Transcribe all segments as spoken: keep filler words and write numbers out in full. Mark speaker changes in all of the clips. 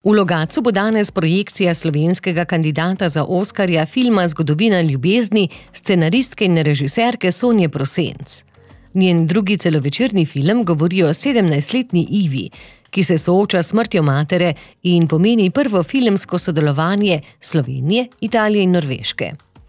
Speaker 1: V Logatcu bo danes projekcija slovenskega kandidata za Oskarja filma Zgodovina ljubezni scenaristke in režiserke Sonje Prosenc. Njen drugi celovečerni film govori o sedemnajstletni Ivi, ki se sooča s smrtjo matere in pomeni prvo filmsko sodelovanje Slovenije, Italije in Norveške.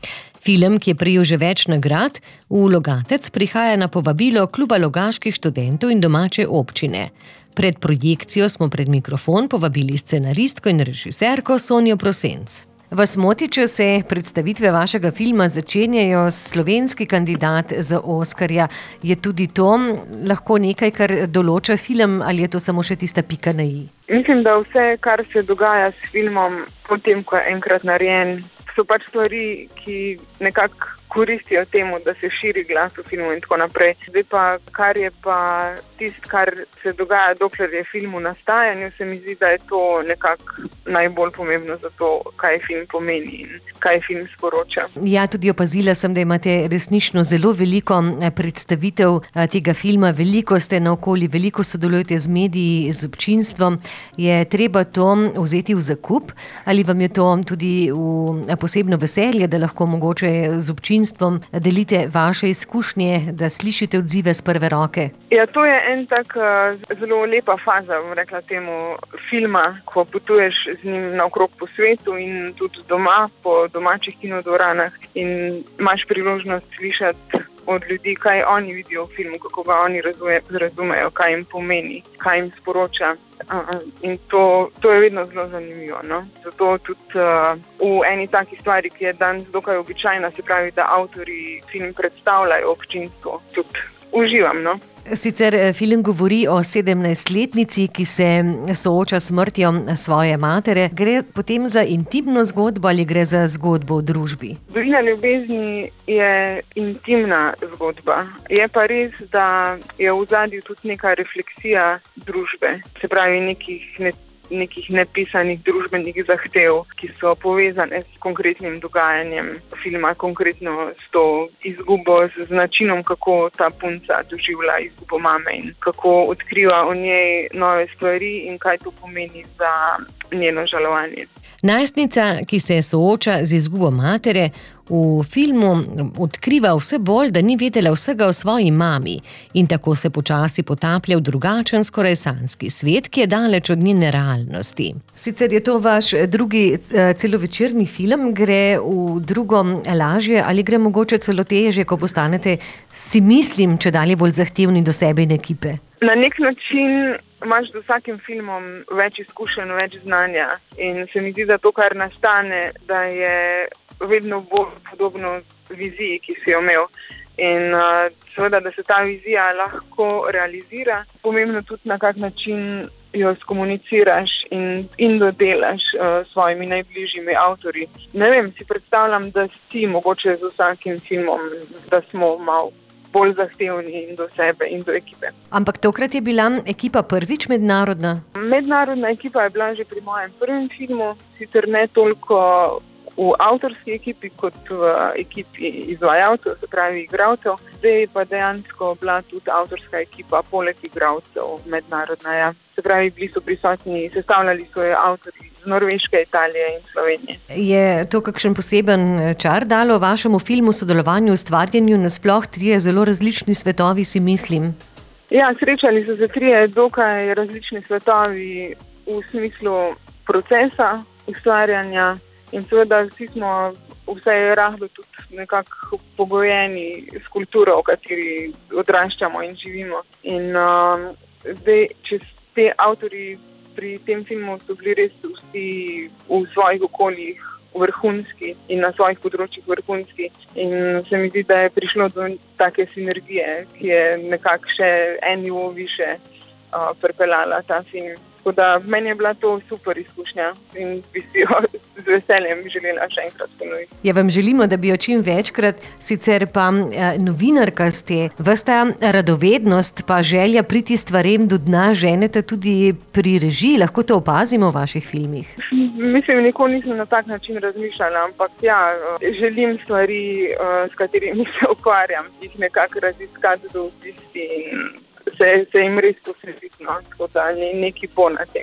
Speaker 1: Film, ki je prejel že več nagrad, v Logatec prihaja na povabilo Kluba logaških študentov in domače občine. Pred projekcijo smo pred mikrofon povabili scenaristko in režiserko Sonjo Prosenc. Vas moti, če se predstavitve vašega filma začenjajo slovenski kandidat za Oskarja? Je tudi to lahko nekaj, kar določa film, ali je to samo še tista pika na i?
Speaker 2: Mislim, da vse, kar se dogaja s filmom, potem, ko je enkrat narejen, so pač stvari, ki nekako koristijo temu, da se širi glas v filmu in tako naprej. Zdaj pa, kar je pa tisto, kar se dogaja, dokler je film v nastajanju, se mi zdi, da je to nekako najbolj pomembno za to, kaj film pomeni in kaj film sporoča. Ja,
Speaker 1: tudi opazila sem, da imate resnično zelo veliko predstavitev tega filma, veliko ste naokoli, veliko sodelujete z mediji, z občinstvom. Je treba to vzeti v zakup ali vam je to tudi v posebno veselje, da lahko mogoče z občinstvom delite vaše izkušnje, da slišite odzive z prve roke?
Speaker 2: Ja, to je en tak zelo lepa faza, bom rekla temu, filma, ko potuješ z njim naokrog po svetu in tudi doma, po domačih kinodvoranah in imaš priložnost slišati od ljudi, kaj oni vidijo v filmu, kako ga oni razumejo, kaj jim pomeni, kaj jim sporoča. In to, to je vedno zelo zanimivo. No? Zato tudi uh, v eni taki stvari, ki je danes dokaj običajna, se pravi, da avtorji film predstavljajo občinstvo, tudi uživam. No?
Speaker 1: Sicer film govori o sedemnajstletnici, ki se sooča s smrtjo svoje matere. Gre potem za intimno zgodbo ali gre za zgodbo v družbi?
Speaker 2: Zgodovina ljubezni je intimna zgodba. Je pa res, da je v ozadju tudi neka refleksija družbe, se pravi nekih ne nekih nepisanih družbenih zahtev, ki so povezane s konkretnim dogajanjem filma, konkretno s to izgubo, z načinom, kako ta punca doživlja izgubo mame in kako odkriva o njej nove stvari in kaj to pomeni za njeno žalovanje.
Speaker 1: Najstnica, ki se sooča z izgubo matere, v filmu odkriva vse bolj, da ni vedela vsega o svoji mami in tako se počasi potaplja v drugačen, skoraj sanjski svet, ki je daleč od njene realnosti. Sicer je to vaš drugi celovečerni film, gre v drugo lažje ali gre mogoče celo težje, ko postanete, si mislim, čedalje bolj zahtevni do sebe in ekipe?
Speaker 2: Na nek način imaš z vsakim filmom več izkušenj, več znanja in se mi zdi, da to, kar nastane, da je vedno bolj podobno viziji, ki si jo imel. In uh, seveda, da se ta vizija lahko realizira, pomembno tudi na kak način jo skomuniciraš in, in dodelaš uh, svojimi najbližjimi avtorji. Ne vem, si predstavljam, da si mogoče z vsakim filmom, da smo malo bolj zahtevni in do sebe in do ekipe.
Speaker 1: Ampak tokrat je bila ekipa prvič mednarodna?
Speaker 2: Mednarodna ekipa je bila že pri mojem prvem filmu, sicer ne toliko v avtorski ekipi kot v ekipi izvajalcev, se pravi igralcev. Zdaj pa dejansko bila tudi avtorska ekipa poleg igralcev mednarodna. Ja. Se pravi, bili so prisotni, sestavljali so jo avtorji iz Norveške, Italije in Slovenije.
Speaker 1: Je to kakšen poseben čar dalo vašemu filmu, sodelovanju, ustvarjanju, nasploh trije zelo različni svetovi, si mislim?
Speaker 2: Ja, srečali so se trije dokaj različni svetovi v smislu procesa ustvarjanja. In seveda vsi smo vsaj rahlo tudi nekako pogojeni s kulturo, v kateri odraščamo in živimo. In uh, zdaj, če te avtorji pri tem filmu so bili res vsi v svojih okoljih vrhunski in na svojih področjih vrhunski. In se mi zdi, da je prišlo do take sinergije, ki je nekako še en nivo više uh, pripeljala ta film. Tako da meni je bila to super izkušnja in bi si jo z veseljem želela še enkrat ponoviti.
Speaker 1: Ja, vam želimo, da bi jo čim večkrat, sicer pa eh, novinarka ste, vas ta radovednost pa želja priti stvarem do dna ženete tudi pri režiji, lahko to opazimo v vaših filmih?
Speaker 2: Mislim, nikoli nisem na tak način razmišljala, ampak ja, želim stvari, s katerimi se ukvarjam, jih nekako raziskati do tisti in Se, se jim res posvetiti, no, tako da nekaj bo na tem.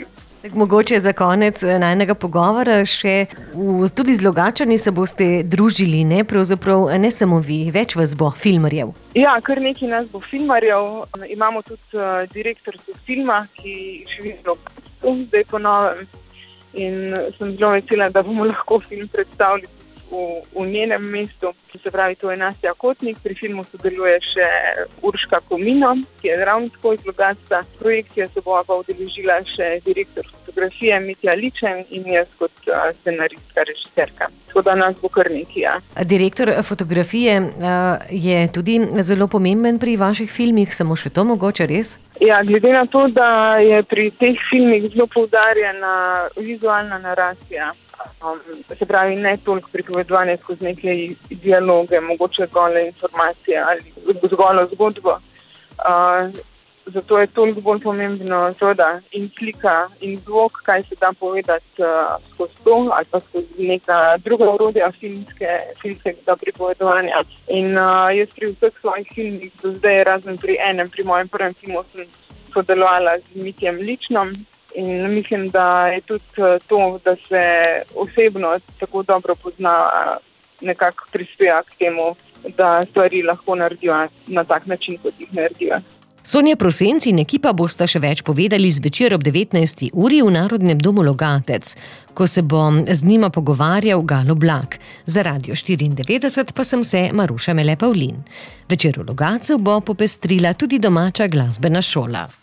Speaker 1: Tak, mogoče za konec najinega pogovora še v, tudi z Logatčani se boste družili, ne? Pravzaprav ne samo vi, več vas bo filmarjev.
Speaker 2: Ja, kar nekaj nas bo filmarjev. Imamo tudi uh, direktorico filma, ki živi v Logatcu, zdaj po novem. In sem zelo vesela, da bomo lahko film predstavili v, v njenem mestu. Se pravi, to je Nastja Kotnik. Pri filmu sodeluje še Urška Komino, ki je ravno tako iz Logatca. Projekcija se bo pa udeležila še direktor fotografije Mitja Ličen in jaz kot uh, scenaristka, režiserka. Tako da nas bo kar nekaj, ja.
Speaker 1: Direktor fotografije uh, je tudi zelo pomemben pri vaših filmih, samo še to mogoče res?
Speaker 2: Ja, glede na to, da je pri teh filmih zelo poudarjena vizualna naracija. Um, se pravi, ne toliko pripovedovanje skozi neke dialoge, mogoče gole informacije ali zgolo zgodbo. Uh, zato je toliko bolj pomembno seveda in slika in zvok, kaj se da povedati uh, skozi to ali pa skozi neka druga orodja filmske, filmskega pripovedovanja. In uh, jaz pri vseh svojih filmih do zdaj, razen pri enem, pri mojem prvem filmu, sem sodelovala z Mitjem Ličnom. In mislim, da je tudi to, da se osebno tako dobro pozna, nekako prispeva k temu, da stvari lahko naredijo na tak način, kot jih naredijo.
Speaker 1: Sonja Prosenc in ekipa bosta še več povedali zvečer ob devetnajsti uri v Narodnem domu Logatec, ko se bo z njima pogovarjal Galo Blak. Za Radio štiriindevetdeset pa sem se Maruša Mele Pavlin. Večer v Logatcu bo popestrila tudi domača glasbena šola.